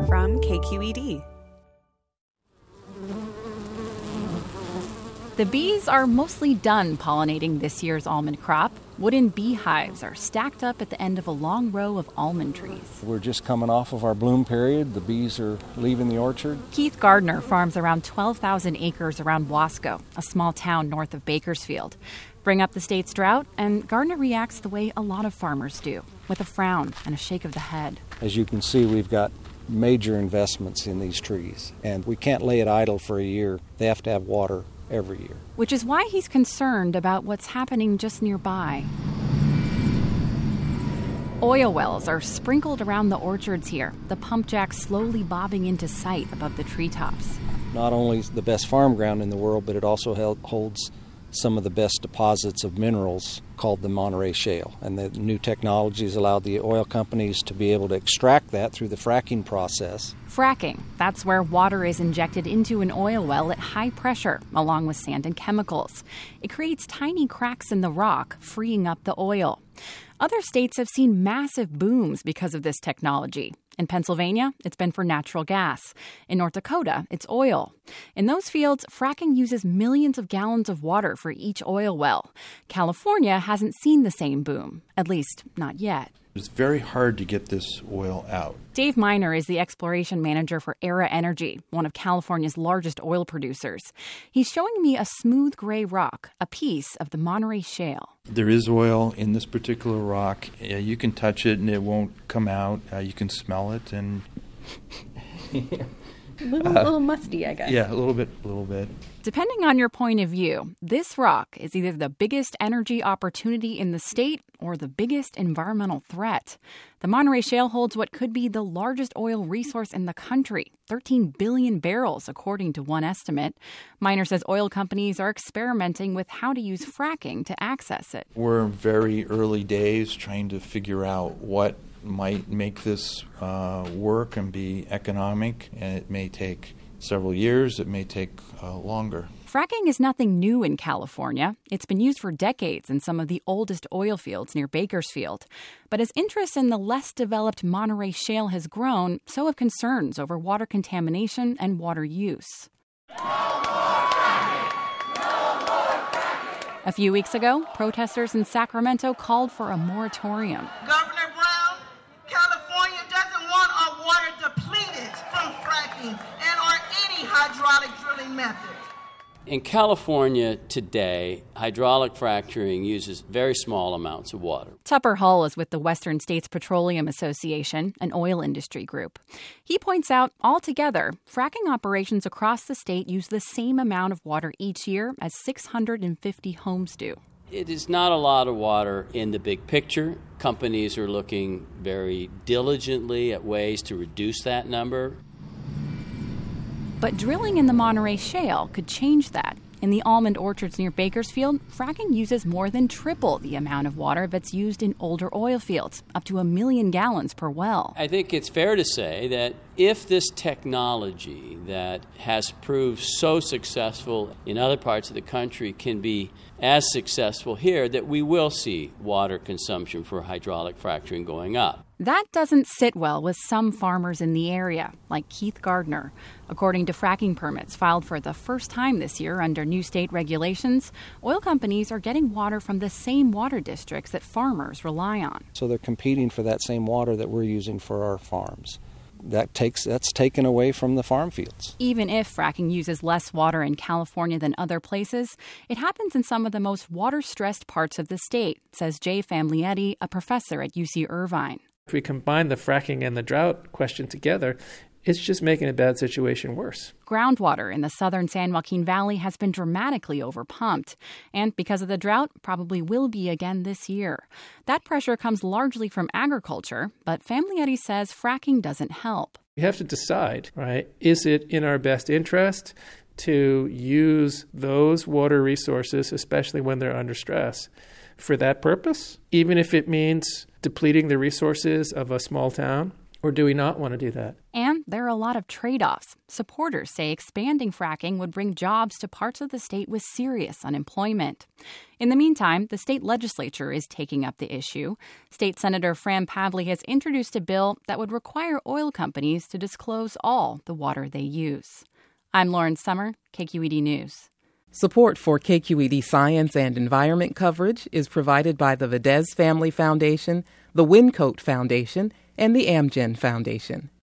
from KQED. The bees are mostly done pollinating this year's almond crop. Wooden beehives are stacked up at the end of a long row of almond trees. We're just coming off of our bloom period. The bees are leaving the orchard. Keith Gardner farms around 12,000 acres around Wasco, a small town north of Bakersfield. Bring up the state's drought, and Gardner reacts the way a lot of farmers do, with a frown and a shake of the head. As you can see, we've got major investments in these trees, and we can't lay it idle for a year. They have to have water every year. Which is why he's concerned about what's happening just nearby. Oil wells are sprinkled around the orchards here, the pump jack slowly bobbing into sight above the treetops. Not only the best farm ground in the world, but it also holds some of the best deposits of minerals called the Monterey Shale. And the new technologies allowed the oil companies to be able to extract that through the fracking process. Fracking, that's where water is injected into an oil well at high pressure, along with sand and chemicals. It creates tiny cracks in the rock, freeing up the oil. Other states have seen massive booms because of this technology. In Pennsylvania, it's been for natural gas. In North Dakota, it's oil. In those fields, fracking uses millions of gallons of water for each oil well. California hasn't seen the same boom, at least not yet. It's very hard to get this oil out. Dave Miner is the exploration manager for Aera Energy, one of California's largest oil producers. He's showing me a smooth gray rock, a piece of the Monterey Shale. There is oil in this particular rock. You can touch it and it won't come out. You can smell it and... A little musty, I guess. Yeah, a little bit. Depending on your point of view, this rock is either the biggest energy opportunity in the state or the biggest environmental threat. The Monterey Shale holds what could be the largest oil resource in the country, 13 billion barrels, according to one estimate. Miner says oil companies are experimenting with how to use fracking to access it. We're in very early days trying to figure out what might make this work and be economic, and it may take several years, it may take longer. Fracking is nothing new in California. It's been used for decades in some of the oldest oil fields near Bakersfield. But as interest in the less developed Monterey Shale has grown, so have concerns over water contamination and water use. A few weeks ago, protesters in Sacramento called for a moratorium. Governor Brown, California doesn't want our water depleted from fracking and/or any hydraulic drilling method. In California today, hydraulic fracturing uses very small amounts of water. Tupper Hull is with the Western States Petroleum Association, an oil industry group. He points out, altogether, fracking operations across the state use the same amount of water each year as 650 homes do. It is not a lot of water in the big picture. Companies are looking very diligently at ways to reduce that number. But drilling in the Monterey Shale could change that. In the almond orchards near Bakersfield, fracking uses more than triple the amount of water that's used in older oil fields, up to 1 million gallons per well. I think it's fair to say that if this technology that has proved so successful in other parts of the country can be as successful here, that we will see water consumption for hydraulic fracturing going up. That doesn't sit well with some farmers in the area, like Keith Gardner. According to fracking permits filed for the first time this year under new state regulations, oil companies are getting water from the same water districts that farmers rely on. So they're competing for that same water that we're using for our farms. That's taken away from the farm fields. Even if fracking uses less water in California than other places, it happens in some of the most water-stressed parts of the state, says Jay Famglietti, a professor at UC Irvine. If we combine the fracking and the drought question together, it's just making a bad situation worse. Groundwater in the southern San Joaquin Valley has been dramatically overpumped, and because of the drought, probably will be again this year. That pressure comes largely from agriculture, but Famglietti says fracking doesn't help. We have to decide, right? Is it in our best interest to use those water resources, especially when they're under stress, for that purpose, even if it means depleting the resources of a small town? Or do we not want to do that? And there are a lot of trade-offs. Supporters say expanding fracking would bring jobs to parts of the state with serious unemployment. In the meantime, the state legislature is taking up the issue. State Senator Fran Pavley has introduced a bill that would require oil companies to disclose all the water they use. I'm Lauren Summer, KQED News. Support for KQED Science and Environment coverage is provided by the Vadez Family Foundation, the Wincoat Foundation, and the Amgen Foundation.